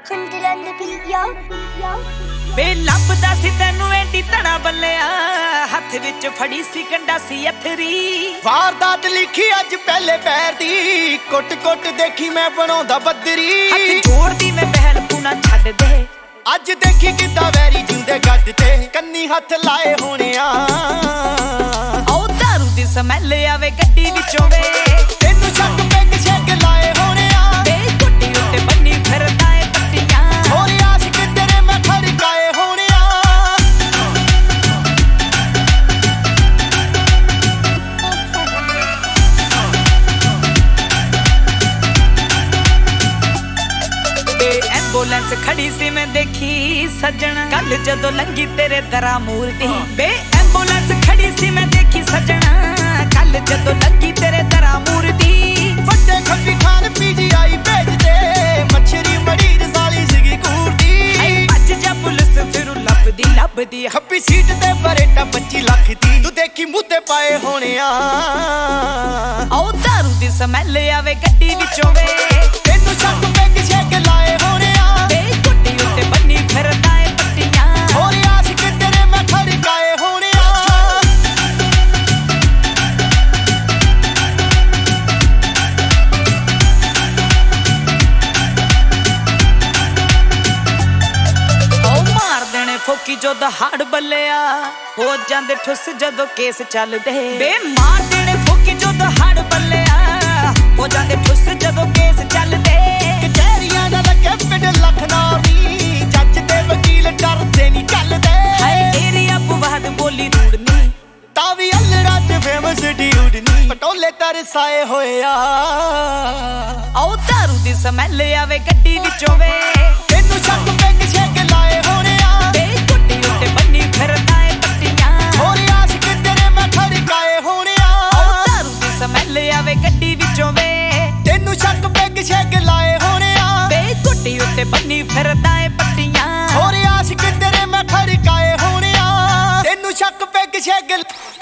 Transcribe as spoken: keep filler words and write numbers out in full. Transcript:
Kundalan the beat, yo, yo। ਬੇ ਲੱਭਦਾ ਸੀ ਤੈਨੂੰ ਐਂਡੀ ਧੜਾ ਬੱਲਿਆ, ਹੱਥ ਵਿੱਚ ਫੜੀ ਸੀ ਗੰਡਾਸੀ ਅਥਰੀ। ਵਾਰਦਾਤ ਲਿਖੀ ਅੱਜ ਪਹਿਲੇ ਪੈਰ ਦੀ, ਕੁੱਟ ਕੁੱਟ ਦੇਖੀ ਮੈਂ ਬਣਾਉਂਦਾ ਬੱਦਰੀ। ਹੱਥ ਜੋੜਦੀ ਮੈਂ ਪਹਿਲ ਪੂਣਾ ਛੱਡ ਦੇ, ਅੱਜ ਦੇਖੀ ਕਿੱਦਾਂ ਵੈਰੀ ਜਿਉਂਦੇ ਗੱਡ ਤੇ ਕੰਨੀ ਹੱਥ ਲਾਏ ਹੋਣਿਆ। ਆਉ ਦਾਰੂ ਦੀ ਸਮੈਲ ਆਵੇ ਗੱਡੀ ਵਿੱਚੋਂ ਵੇ, ਤੈਨੂੰ ਸ਼ੱਕ ਪੈਗ ਛੱਕ ਲਾਏ ਹੋਣਿਆ। ਬੇ ਕੁੱਟੀ ਉੱਤੇ ਬੰਨੀ ਫਿਰਦਾ ਏ ਪੱਟੀਆਂ, ਹੋਰ ਆਸ਼ਿਕ ਤੇਰੇ ਮੈਂ ਖੜਕਾਏ ਹੋਣਿਆ। ਬੇ ਐਂਬੂਲੈਂਸ ਖੜੀ ਸੀ ਮੈਂ ਦੇਖੀ ਸੱਜਣਾ, ਕੱਲ ਜਦੋਂ ਲੰਗੀ ਤੇਰੇ ਦਰਾ ਮੂਰ ਦੀ। ਬੇ ਐਂਬੂਲੈਂਸ ਖੜੀ ਸੀ ਮੈਂ ਦੇਖੀ ਸੱਜਣਾ, ਕੱਲ ਜਦੋਂ ਲੰਗੀ ਤੇਰੇ ਦਰਾ ਮੂਰ ਦੀ। ਵੱਡੇ ਖੱਬੀ ਖਾਨ ਪੀਜੀਆਈ ਭੇਜਦੇ, ਮੱਛਰੀ ਮੜੀ ਰਸਾਲੀ ਸੀਗੀ ਕੂਰਦੀ। ਅੱਜ ਜਾ ਪੁਲਿਸ ਫਿਰ ਲੱਭਦੀ ਲੱਭਦੀ, ਖੱਬੀ ਸੀਟ ਤੇ ਬਰੇਟਾ ਪੱਚੀ ਲੱਖ ਦੀ, ਤੂੰ ਦੇਖੀ ਮੂੰਹ ਤੇ ਪਾਏ ਹੋਣਿਆ। ਆਉ ਦਾਰੂ ਦੀ ਸਮੈਲ ਆਵੇ ਗੱਡੀ ਵਿੱਚੋਂ ਵੇ, ਤੈਨੂੰ ਸ਼ੱਕ ਪੈਗ ਛੱਕ ਲਾਏ ਹੋਣਿਆ। ਬੇ ਕੁੱਟੀ ਉੱਤੇ ਬੰਨੀ ਫਿਰਦਾ ਏ ਪੱਟੀਆਂ, ਹੋਰ ਆਸ਼ਿਕ ਤੇਰੇ ਮੈਂ ਖੜਕਾਏ ਹੋਣਿਆ। ਆਉ ਮਾਰ ਦੇਣੇ ਫੋਕੀ ਜੋ ਦਹਾੜ ਬੱਲਿਆ, ਹੋ ਜਾਂਦੇ ਠੁੱਸ ਜਦੋਂ ਕੇਸ ਚੱਲਦੇ। ਬੇ ਮਾਰ ਦੇਣੇ ਫੋਕੀ ਜੋ ਦਹਾੜ ਬੱਲਿਆ, ਹੋ ਜਾਂਦੇ ਠੁੱਸ ਜਦੋਂ ਕੇਸ ਚੱਲਦੇ। ਕਚਹਿਰੀਆਂ ਦਾ ਲੱਗੇ ਪਿੰਡ ਲਖਨੌਰ ਨੀ, ਜੱਜ ਤੇ ਵਕੀਲ ਡਰਦੇ ਨਹੀਂ ਚੱਲਦੇ। ਹਾਏ ਏਰੀਆ ਪਵਾਦ ਬੋਲੀ ਰੂੜਨੀ, ਤਾਂ ਵੀ ਅਲੜਾ ਤੇ ਫੇਮਸ ਡਿਊਡ ਨੀ, ਪਟੋਲੇ ਤਰਸਾਏ ਹੋਇਆ। ਆਉ ਦਾਰੂ ਦੀ ਸਮੈਲ ਆਵੇ ਗੱਡੀ ਵਿੱਚੋਂ ਵੇ, ਤੈਨੂੰ ਸ਼ੱਕ ਪੈਗ ਛੱਕ ਲਾਏ ਹੋਣਿਆ। ਬੇ ਕੁੱਟੀ ਉੱਤੇ ਬੰਨੀ ਫਿਰਦਾ ਏ ਪੱਟੀਆਂ, ਹੋਰ ਆਸ਼ਿਕ ਤੇਰੇ ਮੈਂ ਖੜਕਾਏ ਹੋਣਿਆ। ਆਉ ਦਾਰੂ ਦੀ ਸਮੈਲ ਆਵੇ ਗੱਡੀ ਵਿੱਚੋਂ ਵੇ, ਤੈਨੂੰ ਸ਼ੱਕ ਪੈਗ ਛੱਕ ਲਾਏ ਹੋਣਿਆ। ਬੇ ਕੁੱਟੀ ਉੱਤੇ ਬੰਨੀ ਫਿਰਦਾ ਏ ਪੱਟੀਆਂ, ਹੋਰ ਆਸ਼ਿਕ ਤੇਰੇ ਮੈਂ ਖੜਕਾਏ ਹੋਣਿਆ। ਤੈਨੂੰ ਸ਼ੱਕ ਪੈਗ ਛੱਕ